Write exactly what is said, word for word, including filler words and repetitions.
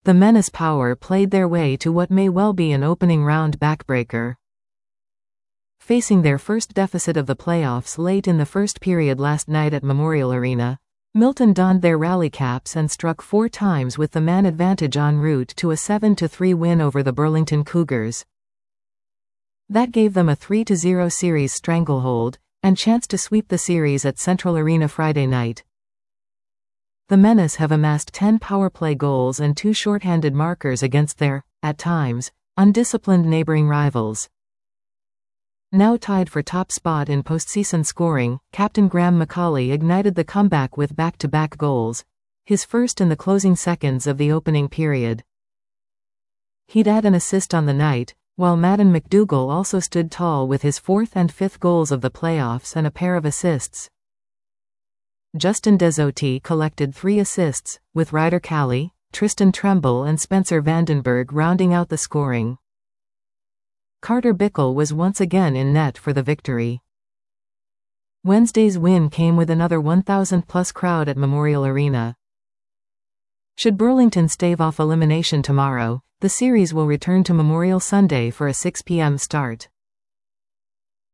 The Menace Power played their way to what may well be an opening round backbreaker. Facing their first deficit of the playoffs late in the first period last night at Memorial Arena, Milton donned their rally caps and struck four times with the man advantage en route to a seven to three win over the Burlington Cougars. That gave them a three to zero series stranglehold, and chance to sweep the series at Central Arena Friday night. The Menace have amassed ten power play goals and two shorthanded markers against their, at times, undisciplined neighboring rivals. Now tied for top spot in postseason scoring, Captain Graham McCauley ignited the comeback with back-to-back goals, his first in the closing seconds of the opening period. He'd add an assist on the night, while Madden McDougall also stood tall with his fourth and fifth goals of the playoffs and a pair of assists. Justin Dezotti collected three assists, with Ryder Cali, Tristan Tremble and Spencer Vandenberg rounding out the scoring. Carter Bickle was once again in net for the victory. Wednesday's win came with another one thousand plus crowd at Memorial Arena. Should Burlington stave off elimination tomorrow, the series will return to Memorial Sunday for a six p m start.